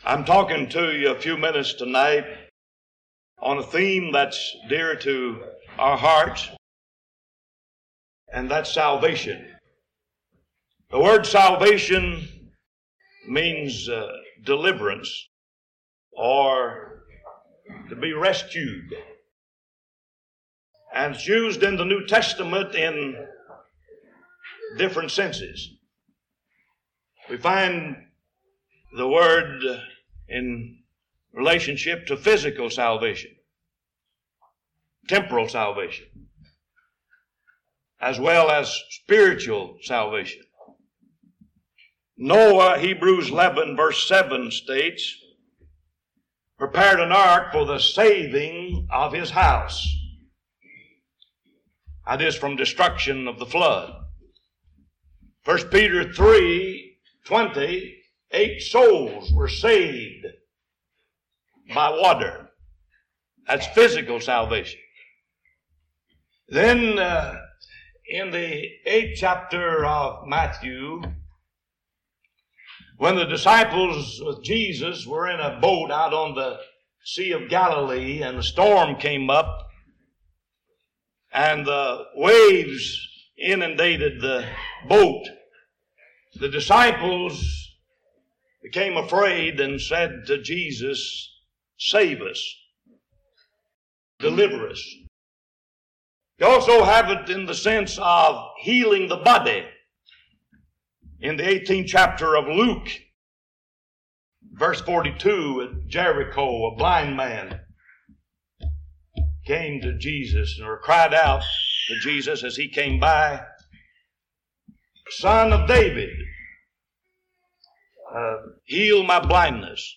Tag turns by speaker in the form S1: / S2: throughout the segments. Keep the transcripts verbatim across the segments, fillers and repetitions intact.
S1: I'm talking to you a few minutes tonight on a theme that's dear to our hearts, and that's salvation. The word salvation means uh, deliverance or to be rescued. And it's used in the New Testament in different senses. We find the word in relationship to physical salvation, temporal salvation, as well as spiritual salvation. Noah, Hebrews eleven verse seven states, prepared an ark for the saving of his house. That is from destruction of the flood. First Peter three twenty, eight souls were saved by water. That's physical salvation. Then uh, in the eighth chapter of Matthew, when the disciples with Jesus were in a boat out on the Sea of Galilee and the storm came up and the waves inundated the boat, the disciples became afraid and said to Jesus, "Save us, deliver us." You also have it in the sense of healing the body. In the eighteenth chapter of Luke, verse forty-two, at Jericho, a blind man came to Jesus or cried out to Jesus as he came by, "Son of David, uh, heal my blindness."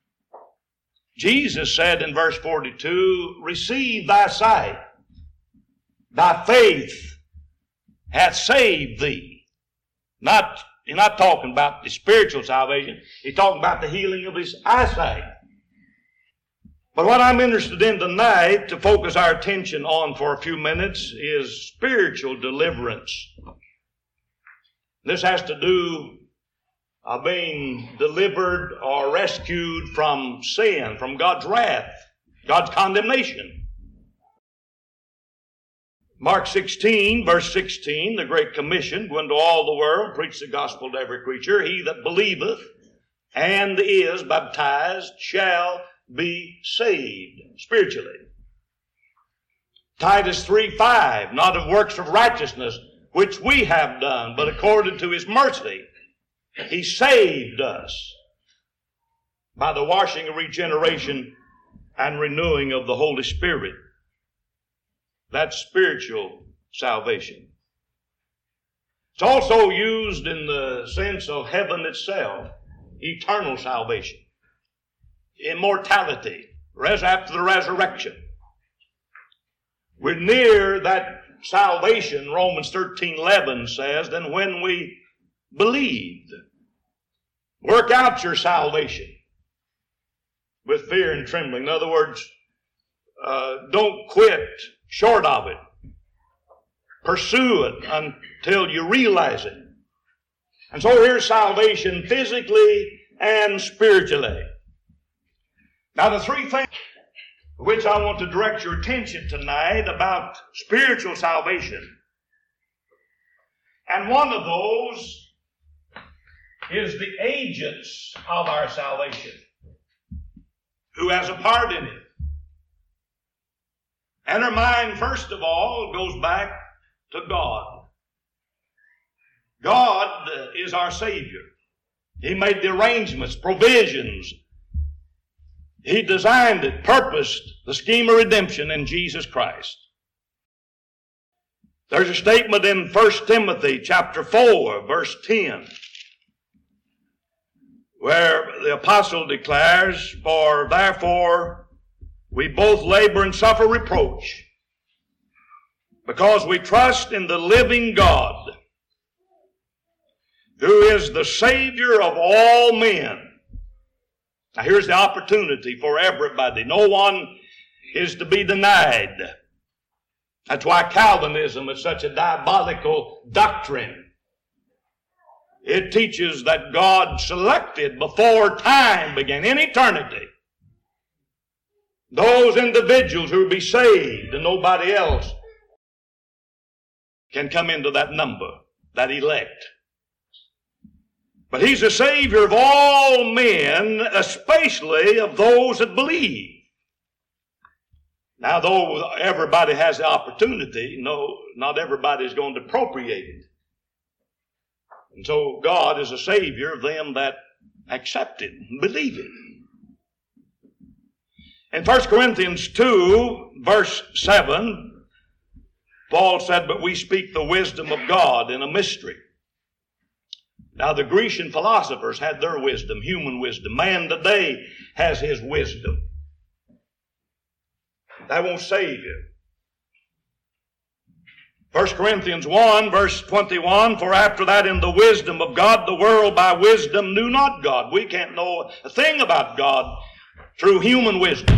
S1: Jesus said in verse forty-two, "Receive thy sight. Thy faith hath saved thee." Not, he's not talking about the spiritual salvation. He's talking about the healing of his eyesight. But what I'm interested in tonight to focus our attention on for a few minutes is spiritual deliverance. This has to do of being delivered or rescued from sin, from God's wrath, God's condemnation. Mark sixteen, verse sixteen, the Great Commission, go into all the world, preach the gospel to every creature. He that believeth and is baptized shall be saved spiritually. Titus three five, not of works of righteousness, which we have done, but according to his mercy, he saved us by the washing of regeneration and renewing of the Holy Spirit. That's spiritual salvation. It's also used in the sense of heaven itself, eternal salvation, immortality, res- after the resurrection. We're near that salvation, Romans thirteen eleven says, than when we believed. Work out your salvation with fear and trembling. In other words, uh, don't quit short of it. Pursue it until you realize it. And so here's salvation physically and spiritually. Now the three things which I want to direct your attention tonight about spiritual salvation. And one of those is the agents of our salvation. Who has a part in it? And our mind, first of all, goes back to God. God is our Savior. He made the arrangements, provisions. He designed it, purposed the scheme of redemption in Jesus Christ. There's a statement in First Timothy chapter four, verse ten, where the apostle declares, "For therefore we both labor and suffer reproach, because we trust in the living God, who is the Savior of all men." Now here's the opportunity for everybody. No one is to be denied. That's why Calvinism is such a diabolical doctrine. It teaches that God selected before time began, in eternity, those individuals who will be saved, and nobody else can come into that number, that elect. But He's the Savior of all men, especially of those that believe. Now, though everybody has the opportunity, no, not everybody is going to appropriate it. And so God is a Savior of them that accept it and believe it. In First Corinthians two, verse seven, Paul said, "But we speak the wisdom of God in a mystery." Now, the Grecian philosophers had their wisdom, human wisdom. Man today has his wisdom. That won't save you. First Corinthians one, verse twenty-one, "For after that in the wisdom of God, the world by wisdom knew not God." We can't know a thing about God through human wisdom.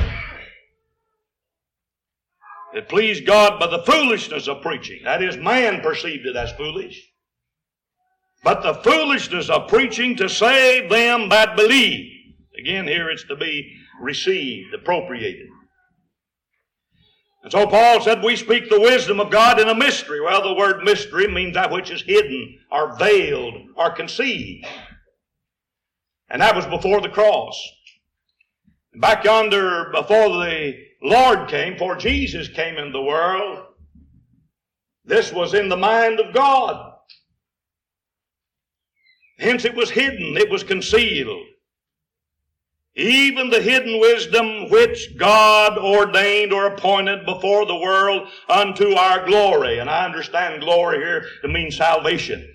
S1: It pleased God by the foolishness of preaching. That is, man perceived it as foolish. But the foolishness of preaching to save them that believe. Again, here it's to be received, appropriated. And so Paul said, we speak the wisdom of God in a mystery. Well, the word mystery means that which is hidden, or veiled, or concealed. And that was before the cross. Back yonder, before the Lord came, before Jesus came into the world, this was in the mind of God. Hence it was hidden, it was concealed. Even the hidden wisdom which God ordained or appointed before the world unto our glory. And I understand glory here to mean salvation.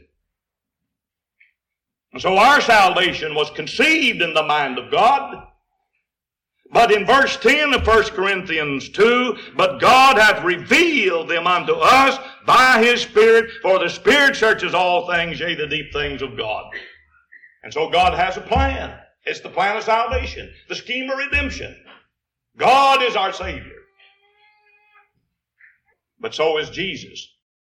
S1: And so our salvation was conceived in the mind of God. But in verse ten of First Corinthians two, "But God hath revealed them unto us by His Spirit, for the Spirit searches all things, yea, the deep things of God." And so God has a plan. It's the plan of salvation, the scheme of redemption. God is our Savior. But so is Jesus.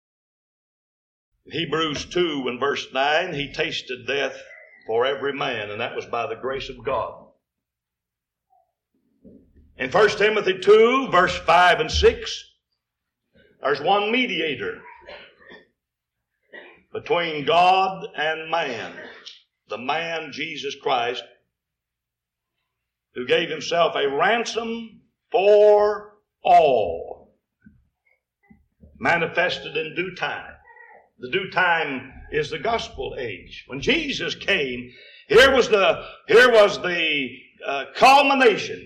S1: In Hebrews two and verse nine, He tasted death for every man, and that was by the grace of God. In First Timothy two, verse five and six, there's one mediator between God and man, the man Jesus Christ, who gave Himself a ransom for all, manifested in due time. The due time is the gospel age. When Jesus came, here was the, here was the uh, culmination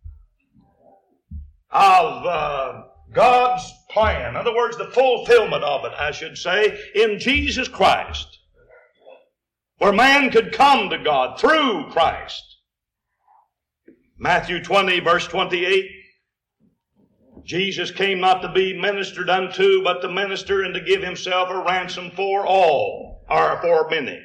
S1: of uh, God's plan. In other words, the fulfillment of it, I should say, in Jesus Christ, where man could come to God through Christ. Matthew twenty, verse twenty-eight, Jesus came not to be ministered unto, but to minister and to give Himself a ransom for all, or for many.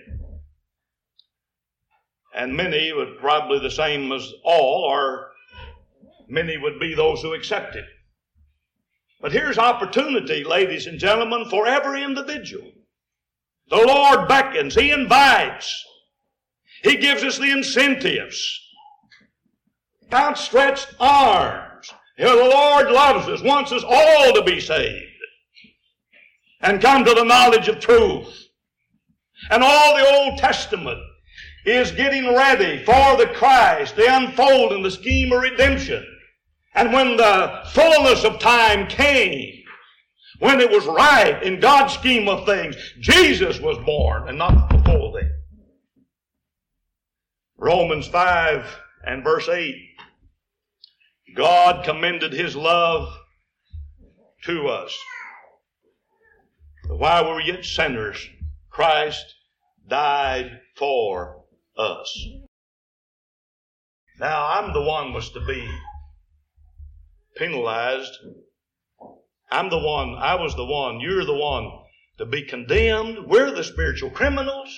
S1: And many would probably the same as all, or many would be those who accept it. But here's opportunity, ladies and gentlemen, for every individual. The Lord beckons. He invites. He gives us the incentives. Outstretched arms. You know, the Lord loves us, wants us all to be saved and come to the knowledge of truth. And all the Old Testament is getting ready for the Christ, the unfolding, the scheme of redemption. And when the fullness of time came, when it was right in God's scheme of things, Jesus was born and not before then. Romans five and verse eight. God commended His love to us. While we were yet sinners, Christ died for us. Now, I'm the one was to be penalized. I'm the one, I was the one, you're the one to be condemned. We're the spiritual criminals.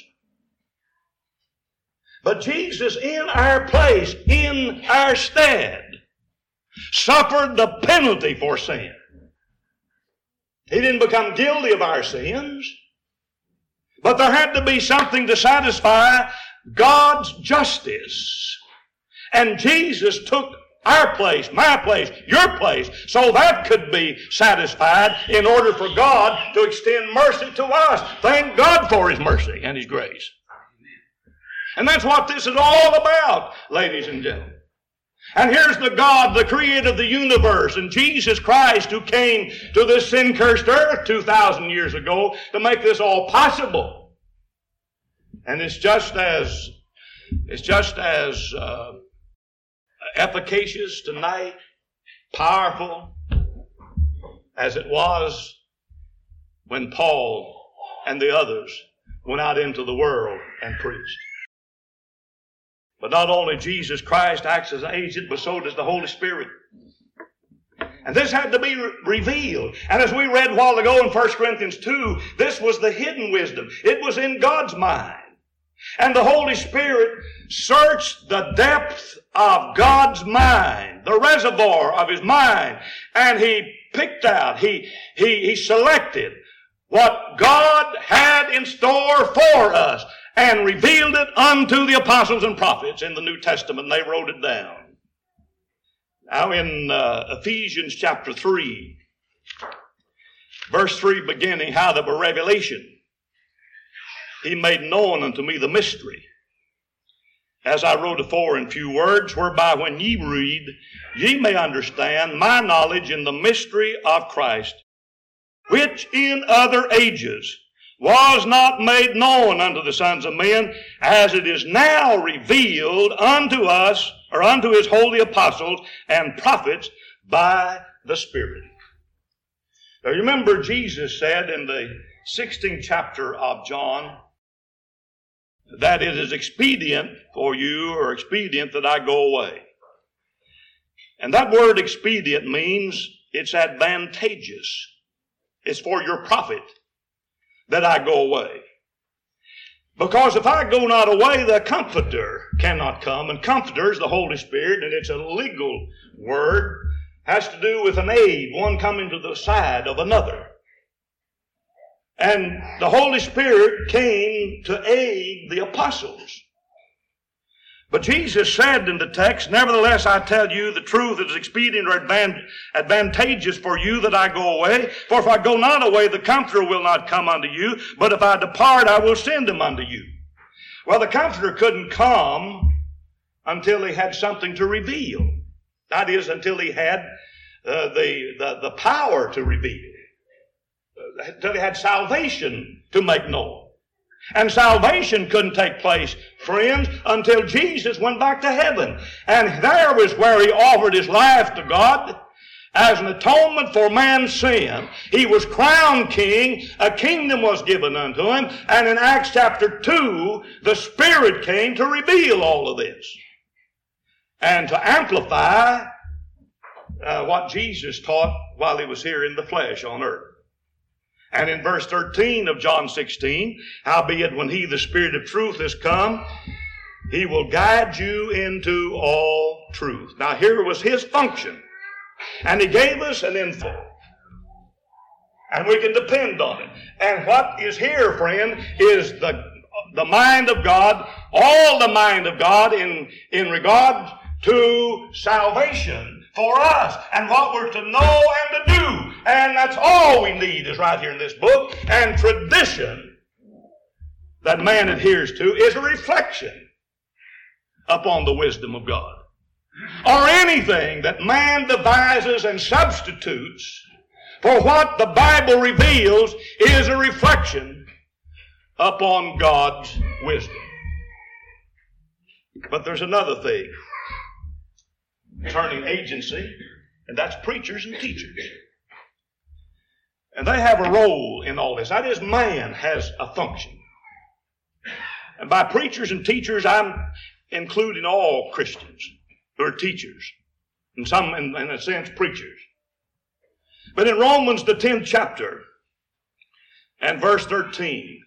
S1: But Jesus, in our place, in our stead, suffered the penalty for sin. He didn't become guilty of our sins, But there had to be something to satisfy God's justice. And Jesus took our place, my place, your place, so that could be satisfied in order for God to extend mercy to us. Thank God for His mercy and His grace. And that's what this is all about, ladies and gentlemen. And here's the God, the creator of the universe, and Jesus Christ, who came to this sin-cursed earth two thousand years ago to make this all possible. And it's just as, it's just as uh, efficacious tonight, powerful, as it was when Paul and the others went out into the world and preached. But not only Jesus Christ acts as an agent, but so does the Holy Spirit. And this had to be re- revealed. And as we read a while ago in First Corinthians two, this was the hidden wisdom. It was in God's mind. And the Holy Spirit searched the depth of God's mind, the reservoir of His mind, and He picked out, He, He, He selected what God had in store for us and revealed it unto the apostles and prophets in the New Testament. They wrote it down. Now in uh, Ephesians chapter three, verse three beginning, how that by revelation He made known unto me the mystery, as I wrote afore in few words, whereby when ye read, ye may understand my knowledge in the mystery of Christ, which in other ages was not made known unto the sons of men, as it is now revealed unto us, or unto His holy apostles and prophets by the Spirit. Now remember, Jesus said in the sixteenth chapter of John that it is expedient for you, or expedient that I go away. And that word expedient means it's advantageous. It's for your profit that I go away. Because if I go not away, the Comforter cannot come. And Comforter is the Holy Spirit, and it's a legal word. Has to do with an aid, one coming to the side of another. And the Holy Spirit came to aid the apostles. But Jesus said in the text, nevertheless I tell you the truth, it is expedient or advantageous for you that I go away. For if I go not away, the Comforter will not come unto you. But if I depart, I will send him unto you. Well, the Comforter couldn't come until he had something to reveal. That is, until he had uh, the, the, the power to reveal. Uh, until he had salvation to make known. And salvation couldn't take place, friends, until Jesus went back to heaven. And there was where He offered His life to God as an atonement for man's sin. He was crowned king. A kingdom was given unto Him. And in Acts chapter two, the Spirit came to reveal all of this and to amplify uh, what Jesus taught while He was here in the flesh on earth. And in verse thirteen of John sixteen, howbeit when He, the Spirit of truth, is come, He will guide you into all truth. Now here was His function. And He gave us an info. And we can depend on it. And what is here, friend, is the, the mind of God, all the mind of God in, in regard to salvation for us and what we're to know and to do. And that's all we need is right here in this book. And tradition that man adheres to is a reflection upon the wisdom of God. Or anything that man devises and substitutes for what the Bible reveals is a reflection upon God's wisdom. But there's another thing concerning agency, and that's preachers and teachers. And they have a role in all this. That is, man has a function. And by preachers and teachers, I'm including all Christians who are teachers, and some, in, in a sense, preachers. But in Romans, the tenth chapter, and verse thirteen,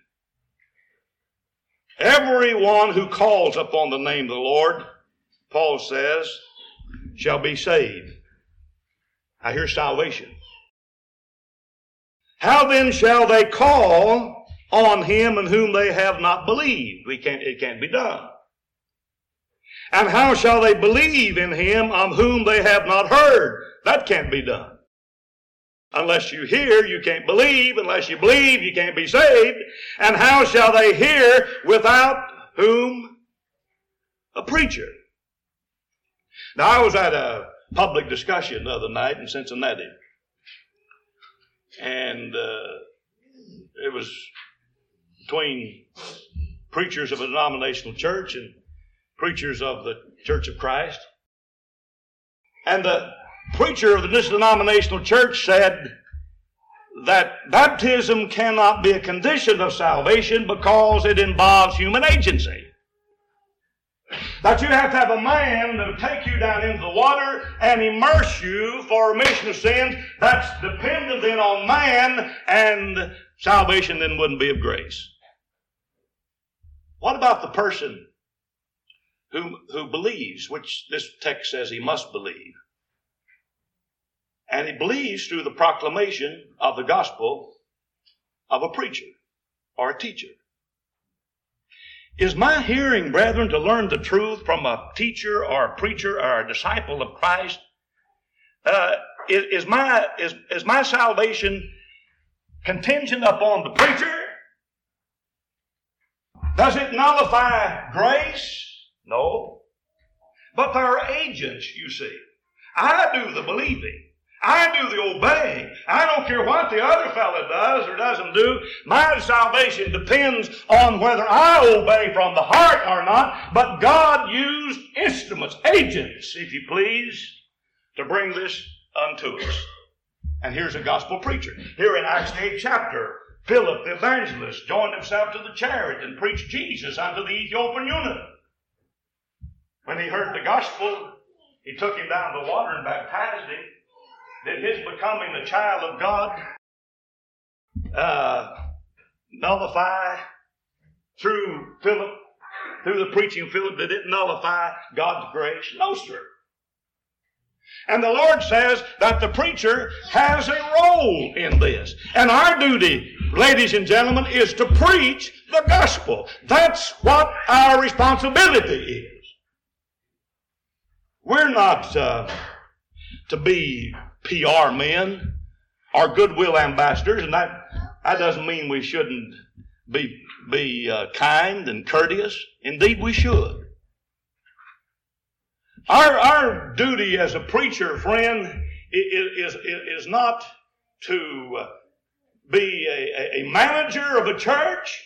S1: everyone who calls upon the name of the Lord, Paul says, shall be saved. I hear salvation. How then shall they call on him in whom they have not believed. We can't, it can't be done. And how shall they believe in him on whom they have not heard? That can't be done. Unless you hear, you can't believe. Unless you believe, you can't be saved. And how shall they hear without whom? A preacher. Now, I was at a public discussion the other night in Cincinnati. And uh, it was between preachers of a denominational church and preachers of the Church of Christ. And the preacher of this denominational church said that baptism cannot be a condition of salvation because it involves human agency. That you have to have a man that will take you down into the water and immerse you for remission of sins. That's dependent then on man, and salvation then wouldn't be of grace. What about the person who, who believes, which this text says he must believe? And he believes through the proclamation of the gospel of a preacher or a teacher. Is my hearing, brethren, to learn the truth from a teacher or a preacher or a disciple of Christ? Uh, is, is, my, is, is my salvation contingent upon the preacher? Does it nullify grace? No. But there are agents, you see. I do the believing. I do the obeying. I don't care what the other fellow does or doesn't do. My salvation depends on whether I obey from the heart or not. But God used instruments, agents, if you please, to bring this unto us. And here's a gospel preacher. Here in Acts the eighth chapter, Philip the evangelist joined himself to the chariot and preached Jesus unto the Ethiopian eunuch. When he heard the gospel, he took him down to the water and baptized him. Did his becoming the child of God uh, nullify through Philip, through the preaching of Philip, did it nullify God's grace? No, sir. And the Lord says that the preacher has a role in this. And our duty, ladies and gentlemen, is to preach the gospel. That's what our responsibility is. We're not uh, to be P R men or goodwill ambassadors, and that, that doesn't mean we shouldn't be, be uh, kind and courteous. Indeed, we should. Our, our duty as a preacher, friend, is, is, is not to be a, a manager of a church.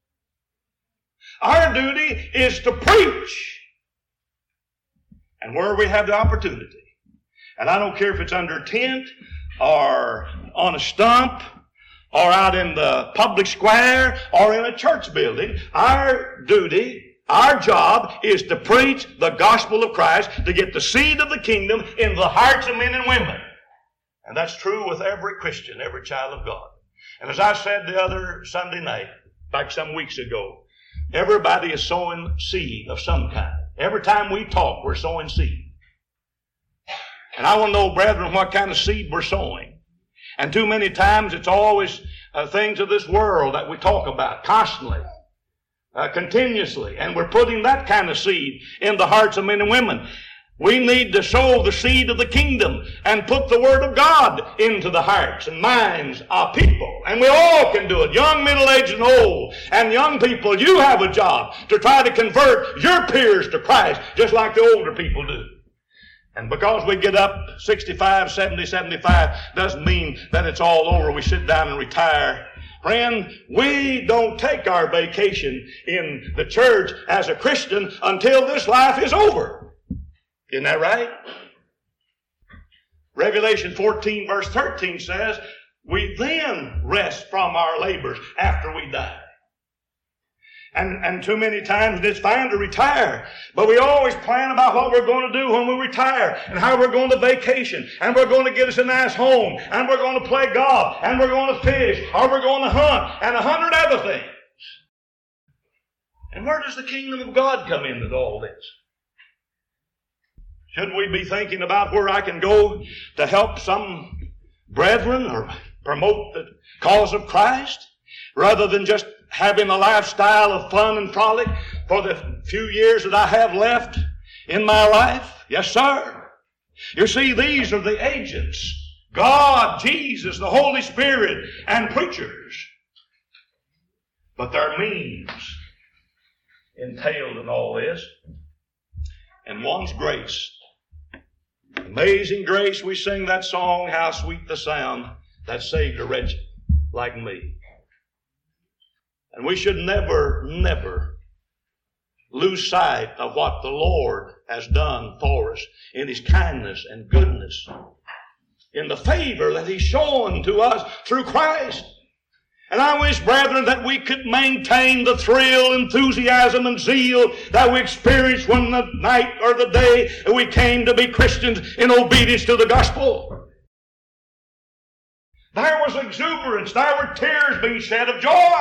S1: Our duty is to preach. And where we have the opportunity. And I don't care if it's under a tent or on a stump or out in the public square or in a church building. Our duty, our job is to preach the gospel of Christ, to get the seed of the kingdom in the hearts of men and women. And that's true with every Christian, every child of God. And as I said the other Sunday night, back some weeks ago, everybody is sowing seed of some kind. Every time we talk, we're sowing seed. And I want to know, brethren, what kind of seed we're sowing. And too many times it's always uh, things of this world that we talk about constantly, uh, continuously. And we're putting that kind of seed in the hearts of men and women. We need to sow the seed of the kingdom and put the word of God into the hearts and minds of people. And we all can do it, young, middle-aged, and old. And young people, you have a job to try to convert your peers to Christ, just like the older people do. And because we get up sixty-five, seventy, seventy-five, doesn't mean that it's all over. We sit down and retire. Friend, we don't take our vacation in the church as a Christian until this life is over. Isn't that right? Revelation fourteen verse thirteen says, we then rest from our labors after we die. And, and too many times it's fine to retire, but we always plan about what we're going to do when we retire and how we're going to vacation, and we're going to get us a nice home, and we're going to play golf, and we're going to fish, or we're going to hunt, and a hundred other things. And where does the kingdom of God come into all this? Should we be thinking about where I can go to help some brethren or promote the cause of Christ? rather than just having a lifestyle of fun and frolic for the few years that I have left in my life? Yes, sir. You see, these are the agents. God, Jesus, the Holy Spirit, and preachers. But there are means entailed in all this. And one's grace. Amazing grace, we sing that song, how sweet the sound that saved a wretch like me. And we should never, never lose sight of what the Lord has done for us in His kindness and goodness, in the favor that He's shown to us through Christ. And I wish, brethren, that we could maintain the thrill, enthusiasm, and zeal that we experienced when the night or the day we came to be Christians in obedience to the gospel. There was exuberance. There were tears being shed of joy.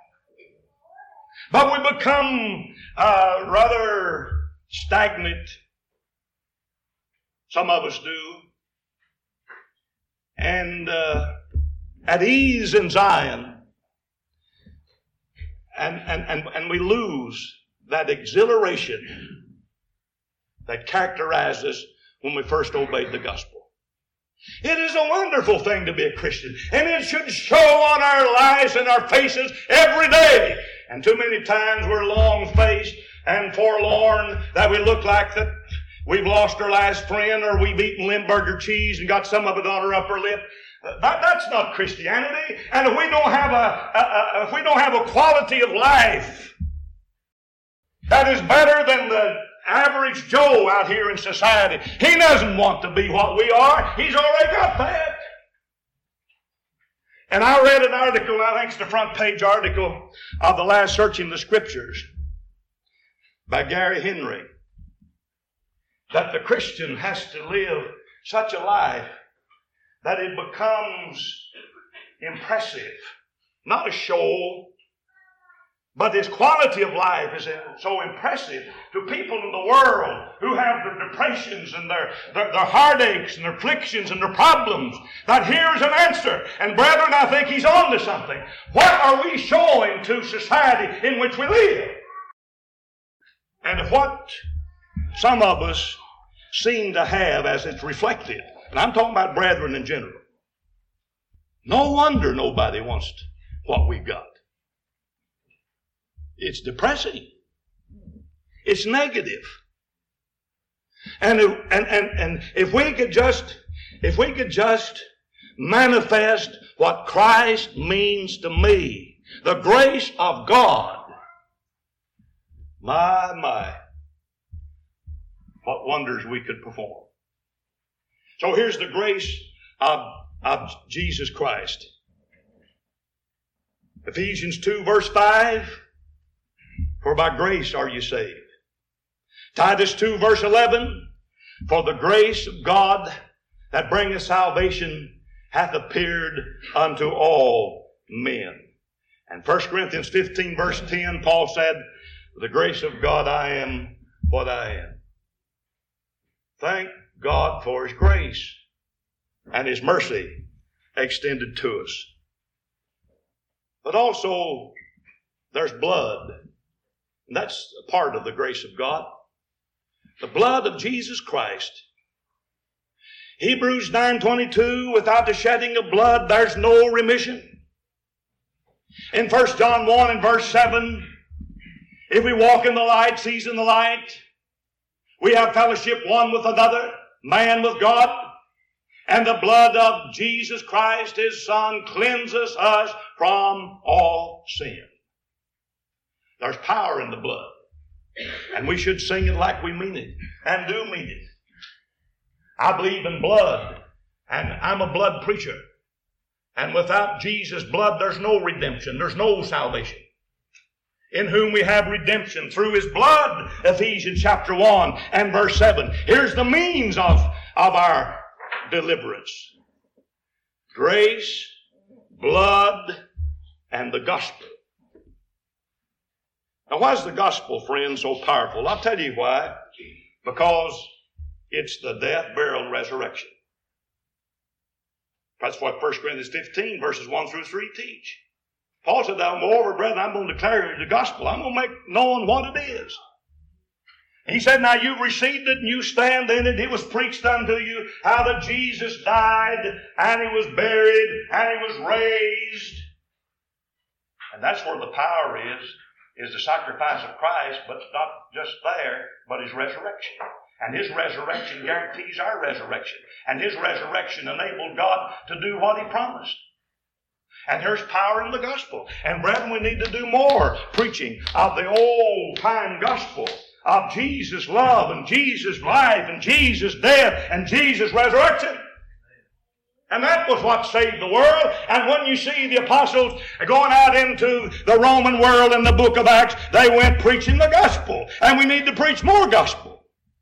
S1: But we become uh, rather stagnant. Some of us do. And uh, at ease in Zion. And, and, and, and we lose that exhilaration that characterized us when we first obeyed the gospel. It is a wonderful thing to be a Christian, and it should show on our lives and our faces every day. And too many times we're long-faced and forlorn that we look like that we've lost our last friend, or we've eaten Limburger cheese and got some of it on our upper lip. That, that's not Christianity. And if we don't have a, a, a if we don't have a quality of life that is better than the average Joe out here in society, he doesn't want to be what we are. He's already got that. And I read an article, I think it's the front page article of the last Searching the Scriptures by Gary Henry, that the Christian has to live such a life that it becomes impressive. Not a show, but his quality of life is so impressive to people in the world who have their depressions and their, their, their heartaches and their afflictions and their problems, that here's an answer. And brethren, I think he's on to something. What are we showing to society in which we live? And what some of us seem to have as it's reflected. And I'm talking about brethren in general. No wonder nobody wants what we got. It's depressing. It's negative. And if, and, and, and if we could just, if we could just manifest what Christ means to me, the grace of God, my, my, what wonders we could perform. So here's the grace of, of Jesus Christ. Ephesians two verse five, for by grace are you saved. Titus two verse eleven, for the grace of God that bringeth salvation hath appeared unto all men. And First Corinthians fifteen verse ten, Paul said, the grace of God I am what I am. Thank God for His grace and His mercy extended to us. But also, there's blood. And that's a part of the grace of God. The blood of Jesus Christ. Hebrews nine twenty-two, without the shedding of blood, there's no remission. In First John one and verse seven, if we walk in the light, sees in the light, we have fellowship one with another, man with God, and the blood of Jesus Christ, His Son, cleanses us from all sin. There's power in the blood. And we should sing it like we mean it, and do mean it. I believe in blood, and I'm a blood preacher. And without Jesus' blood, there's no redemption. There's no salvation. In whom we have redemption through His blood, Ephesians chapter one and verse seven. Here's the means of, of our deliverance. Grace, blood, and the gospel. Now, why is the gospel, friends, so powerful? I'll tell you why. Because it's the death, burial, and resurrection. That's what First Corinthians fifteen, verses one through three teach. Paul said, moreover, brethren, I'm going to declare the gospel. I'm going to make known what it is. He said, now you've received it and you stand in it. It was preached unto you how that Jesus died and He was buried and He was raised. And that's where the power is, is the sacrifice of Christ, but not just there, but His resurrection. And His resurrection guarantees our resurrection. And His resurrection enabled God to do what He promised. And there's power in the gospel. And brethren, we need to do more preaching of the old-time gospel of Jesus' love and Jesus' life and Jesus' death and Jesus' resurrection. And that was what saved the world. And when you see the apostles going out into the Roman world in the book of Acts, they went preaching the gospel. And we need to preach more gospel.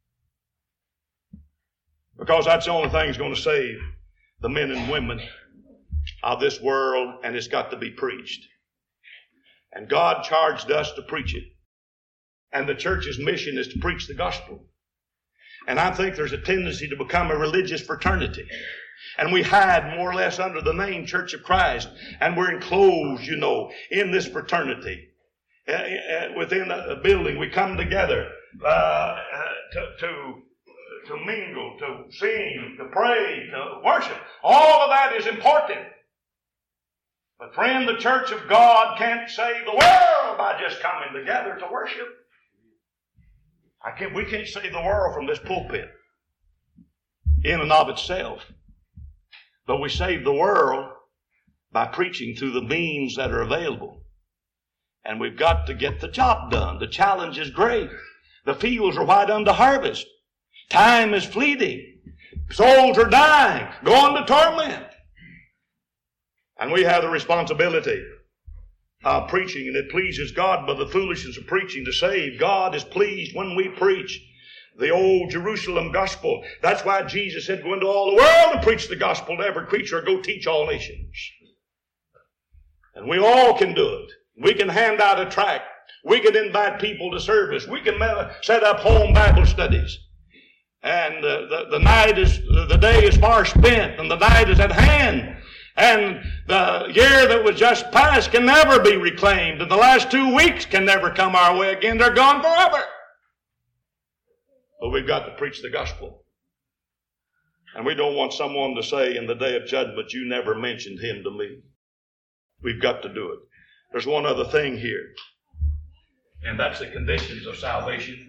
S1: Because that's the only thing that's going to save the men and women of this world, and it's got to be preached. And God charged us to preach it. And the church's mission is to preach the gospel. And I think there's a tendency to become a religious fraternity. And we hide more or less under the name Church of Christ. And we're enclosed, you know, in this fraternity. Uh, uh, within a, a building, we come together uh, uh, to, to, to mingle, to sing, to pray, to worship. All of that is important. But friend, the church of God can't save the world by just coming together to worship. I can't, we can't save the world from this pulpit in and of itself. But we save the world by preaching through the means that are available. And we've got to get the job done. The challenge is great. The fields are white unto harvest. Time is fleeting. Souls are dying, going to torment. And we have the responsibility of preaching, and it pleases God by the foolishness of preaching to save. God is pleased when we preach the old Jerusalem gospel. That's why Jesus said, go into all the world and preach the gospel to every creature, go teach all nations. And we all can do it. We can hand out a tract. We can invite people to service. We can set up home Bible studies. And uh, the, the night is, the day is far spent, and the night is at hand. And the year that was just past can never be reclaimed. And the last two weeks can never come our way again. They're gone forever. But we've got to preach the gospel. And we don't want someone to say in the day of judgment, you never mentioned Him to me. We've got to do it. There's one other thing here. And that's the conditions of salvation.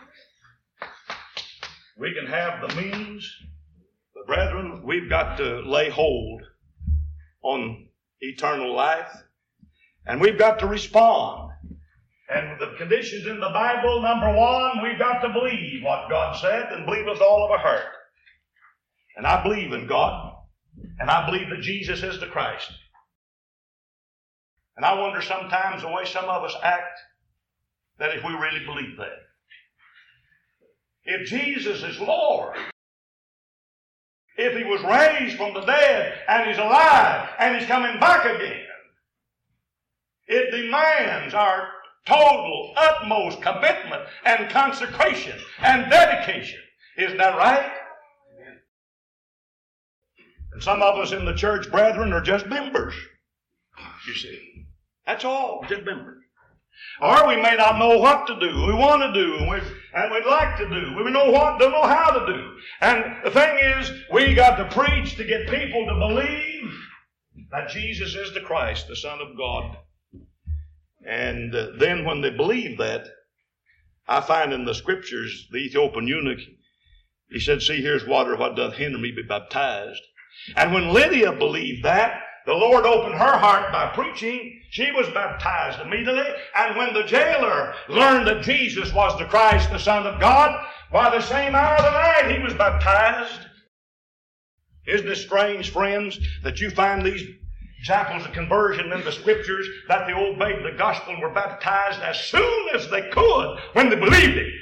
S1: We can have the means. But brethren, we've got to lay hold on eternal life. And we've got to respond. And the conditions in the Bible, number one, we've got to believe what God said and believe with all of our heart. And I believe in God. And I believe that Jesus is the Christ. And I wonder sometimes the way some of us act, that if we really believe that. If Jesus is Lord, if He was raised from the dead and He's alive and He's coming back again, it demands our total, utmost commitment and consecration and dedication. Isn't that right? And some of us in the church, brethren, are just members. You see. That's all, just members. Or we may not know what to do, we want to do, and, we, and we'd like to do. We know what, don't know how to do. And the thing is, we got to preach to get people to believe that Jesus is the Christ, the Son of God. And uh, then when they believe that, I find in the Scriptures, the Ethiopian eunuch, he said, see, here's water, what doth hinder me be baptized? And when Lydia believed that, the Lord opened her heart by preaching. She was baptized immediately. And when the jailer learned that Jesus was the Christ, the Son of God, by the same hour of the night he was baptized. Isn't it strange, friends, that you find these examples of conversion in the Scriptures, that they obeyed the gospel and were baptized as soon as they could when they believed it.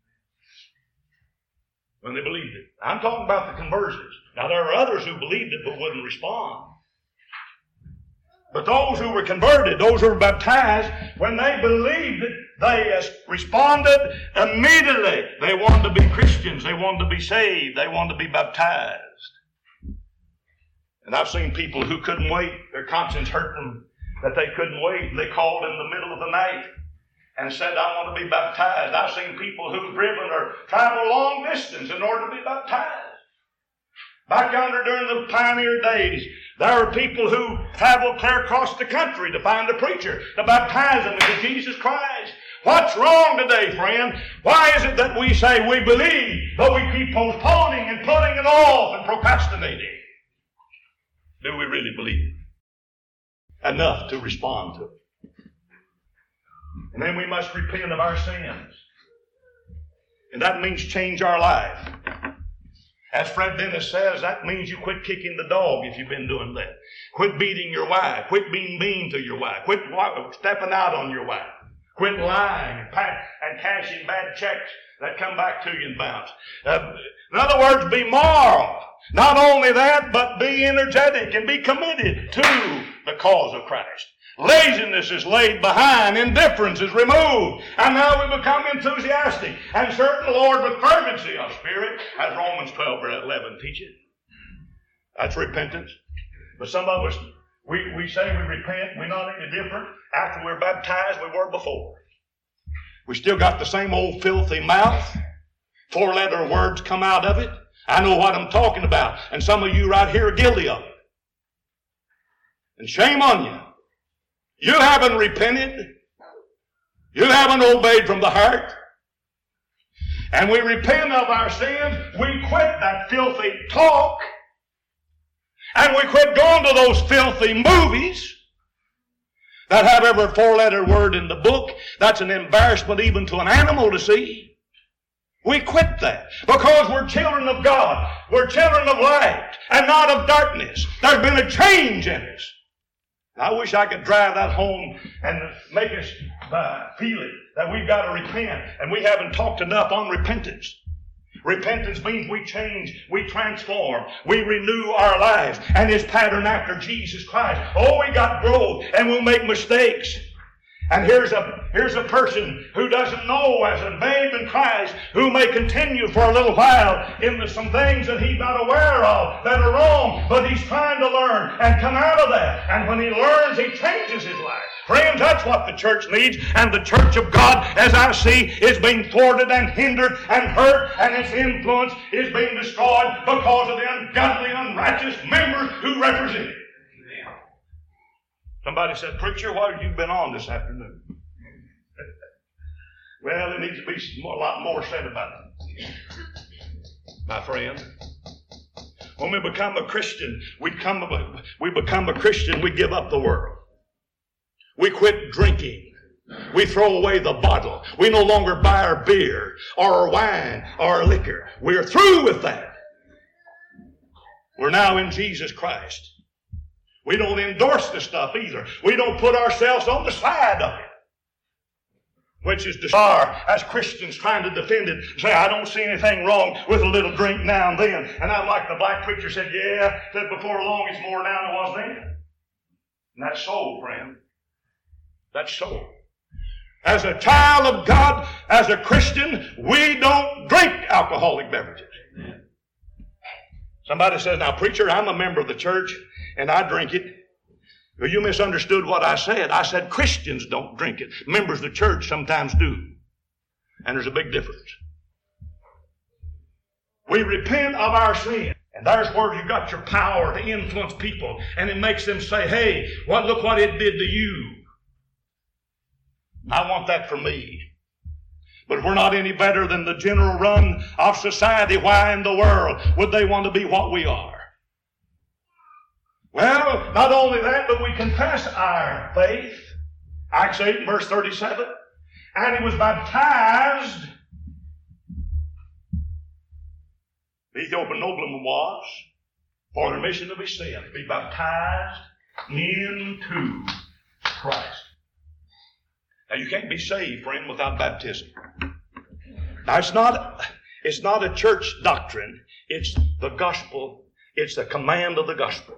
S1: When they believed it. I'm talking about the conversions. Now there are others who believed it but wouldn't respond. But those who were converted, those who were baptized, when they believed it, they responded immediately. They wanted to be Christians. They wanted to be saved. They wanted to be baptized. And I've seen people who couldn't wait. Their conscience hurt them. that they couldn't wait. They called in the middle of the night and said, I want to be baptized. I've seen people who've driven or traveled a long distance in order to be baptized. Back yonder during the pioneer days, there were people who traveled clear across the country to find a preacher to baptize them into Jesus Christ. What's wrong today, friend? Why is it that we say we believe, but we keep postponing and putting it off and procrastinating? Do we really believe enough to respond to it? And then we must repent of our sins. And that means change our life. As Fred Dennis says, that means you quit kicking the dog if you've been doing that. Quit beating your wife. Quit being mean to your wife. Quit stepping out on your wife. Quit lying and, pa- and cashing bad checks that come back to you and bounce. Uh, in other words, be moral. Not only that, but be energetic and be committed to the cause of Christ. Laziness is laid behind. Indifference is removed. And now we become enthusiastic and serve the Lord with fervency of spirit, as Romans twelve verse eleven teaches. That's repentance. But some of us, we, we say we repent. We're not any different after we're baptized we were before. We still got the same old filthy mouth. Four-letter words come out of it. I know what I'm talking about. And some of you right here are guilty of it. And shame on you. You haven't repented. You haven't obeyed from the heart. And we repent of our sins. We quit that filthy talk. And we quit going to those filthy movies that have every four-letter word in the book. That's an embarrassment even to an animal to see. We quit that because we're children of God. We're children of light and not of darkness. There's been a change in us. I wish I could drive that home and make us uh, feel it, that we've got to repent. And we haven't talked enough on repentance. Repentance means we change, we transform, we renew our lives, and it's patterned after Jesus Christ. Oh, we got growth, and we'll make mistakes. And here's a, here's a person who doesn't know as a babe in Christ, who may continue for a little while into some things that he's not aware of that are wrong, but he's trying to learn and come out of that. And when he learns, he changes his life. Friends, that's what the church needs. And the church of God, as I see, is being thwarted and hindered and hurt, and its influence is being destroyed because of the ungodly, unrighteous members who represent it. Somebody said, Preacher, what have you been on this afternoon? Well, there needs to be some, a lot more said about it. My friend, when we become a Christian, we, come, we become a Christian, we give up the world. We quit drinking. We throw away the bottle. We no longer buy our beer or our wine or our liquor. We're through with that. We're now in Jesus Christ. We don't endorse the stuff either. We don't put ourselves on the side of it, which is desire as Christians trying to defend it. Say, I don't see anything wrong with a little drink now and then. And I'm like the black preacher said, yeah, said before long it's more now than it was then. And that's so, friend. That's so. As a child of God, as a Christian, we don't drink alcoholic beverages. Somebody says, now, preacher, I'm a member of the church, and I drink it. Well, you misunderstood what I said. I said Christians don't drink it. Members of the church sometimes do. And there's a big difference. We repent of our sin. And there's where you got your power to influence people. And it makes them say, hey, what, look what it did to you. I want that for me. But we're not any better than the general run of society. Why in the world would they want to be what we are? Well, not only that, but we confess our faith. Acts eight, verse thirty-seven. And he was baptized. The Ethiopian nobleman was for the remission of his sins. Be baptized into Christ. Now, you can't be saved, friend, without baptism. Now, it's not, it's not a church doctrine. It's the gospel. It's the command of the gospel.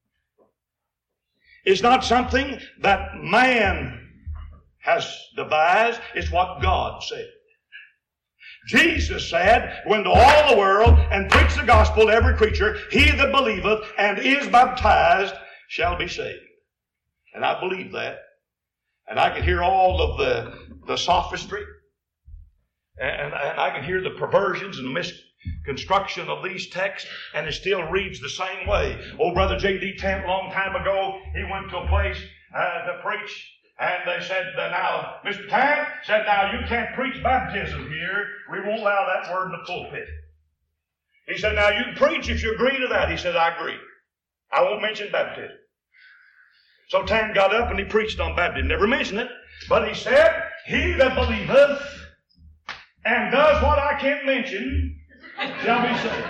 S1: It's not something that man has devised. It's what God said. Jesus said, go into all the world and preach the gospel to every creature. He that believeth and is baptized shall be saved. And I believe that. And I can hear all of the, the sophistry. And, and I can hear the perversions and misconstruction of these texts, and it still reads the same way. Old Brother J D Tent, a long time ago, he went to a place uh, to preach, and they said, uh, now, Mister Tent said, now, you can't preach baptism here. We won't allow that word in the pulpit. He said, now, you can preach if you agree to that. He said, I agree. I won't mention baptism. So Tan got up and he preached on baptism. Never mentioned it, but he said, he that believeth and does what I can't mention shall be saved.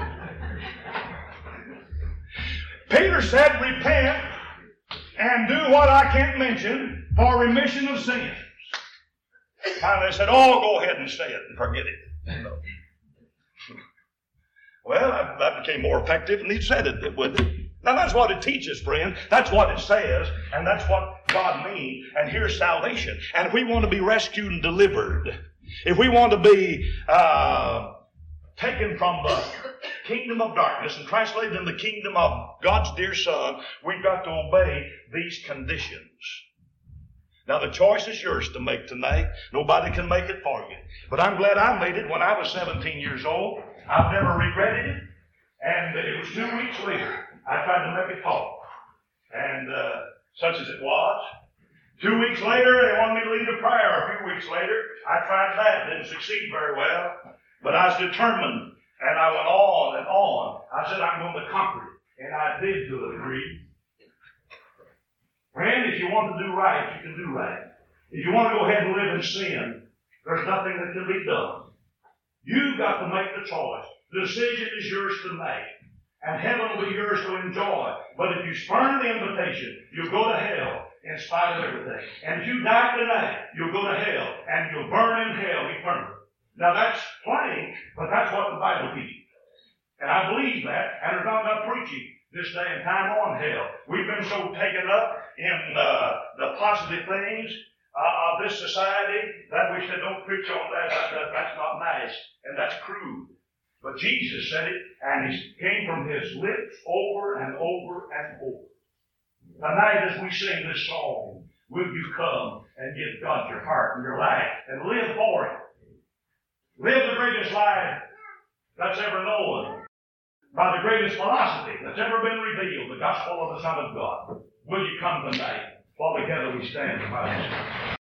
S1: Peter said, repent and do what I can't mention for remission of sins. And they said, oh, go ahead and say it and forget it. Well, that, that became more effective, and he said it, wouldn't it? Now, that's what it teaches, friend. That's what it says, and that's what God means. And here's salvation. And if we want to be rescued and delivered, if we want to be uh, taken from the kingdom of darkness and translated in the kingdom of God's dear Son, we've got to obey these conditions. Now, the choice is yours to make tonight. Nobody can make it for you. But I'm glad I made it when I was seventeen years old. I've never regretted it. And it was two weeks later, I tried to make it talk. And uh, such as it was. Two weeks later, they wanted me to lead a prayer. A few weeks later, I tried that. Didn't succeed very well. But I was determined. And I went on and on. I said, I'm going to conquer it. And I did to a degree. Friend, if you want to do right, you can do right. If you want to go ahead and live in sin, there's nothing that can be done. You've got to make the choice. The decision is yours to make. And heaven will be yours to enjoy. But if you spurn the invitation, you'll go to hell in spite of everything. And if you die tonight, you'll go to hell. And you'll burn in hell eternally. Now that's plain, but that's what the Bible teaches. And I believe that. And there's not enough preaching this day and time on hell. We've been so taken up in uh, the positive things uh, of this society that we said, don't preach on that. that, that that's not nice. And that's crude. But Jesus said it, and it came from his lips over and over and over. Tonight as we sing this song, will you come and give God your heart and your life and live for it? Live the greatest life that's ever known by the greatest philosophy that's ever been revealed, the gospel of the Son of God. Will you come tonight? While together we stand.